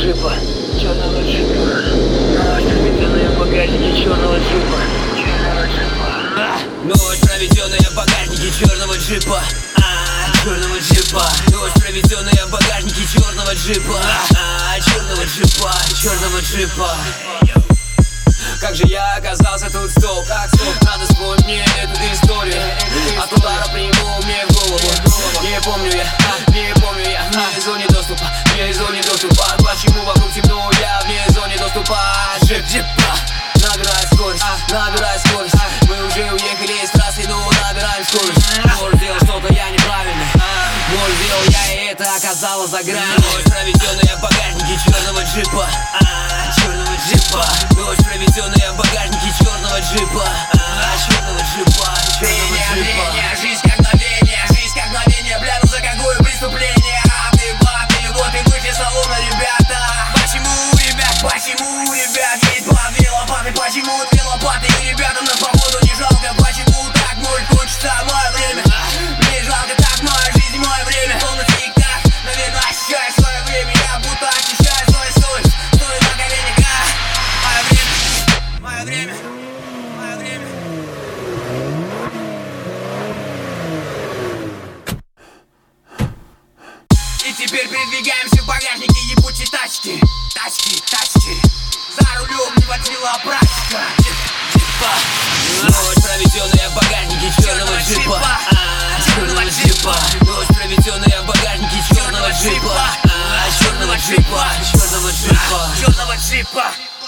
джипа, черного джипа. Ночь, проведенная в багажнике черного джипа, черного джипа. Ночь, проведенная в багажнике черного джипа, черного джипа. Ночь, проведенная в багажнике черного джипа, черного джипа, черного джипа. Как же я оказался тут, стоп, надо вспомнить мне эту историю. От удара приму мне в голову. Не помню я, вне зоне доступа, вне зоне доступа. Почему вокруг темно, я вне зоне доступа? Джипа, набирай скорость, мы уже уехали из трассы, но набираем скорость. Может, сделал что-то я неправильно, может, сделал я и это оказалось за гранью. Ночь, проведенная в багажнике черного джипа, черного джипа. Ночь, проведенная в багажнике черного джипа, черного джипа, черного джипа. Жизнь как мгновение, бля, ну за какое преступление? Ты вот и вышли салона, ребята. Почему, ребят, есть две лопаты? Почему две лопаты? И ребятам на свободу не жалко. Почему так может кончиться мое время? Мне жалко так, моя жизнь, мое время. Словно тик-так, наверное, ощущаю свое время. Я будто ощущаю свою совесть. Стоит на коленях, мое время. И теперь передвигаемся в багажнике ебучей тачки. За рулем не хватило практика. Ночь, проведенная в багажнике черного джипа, черного джипа. Ночь, проведенная в багажнике черного джипа, черного джипа, черного джипа.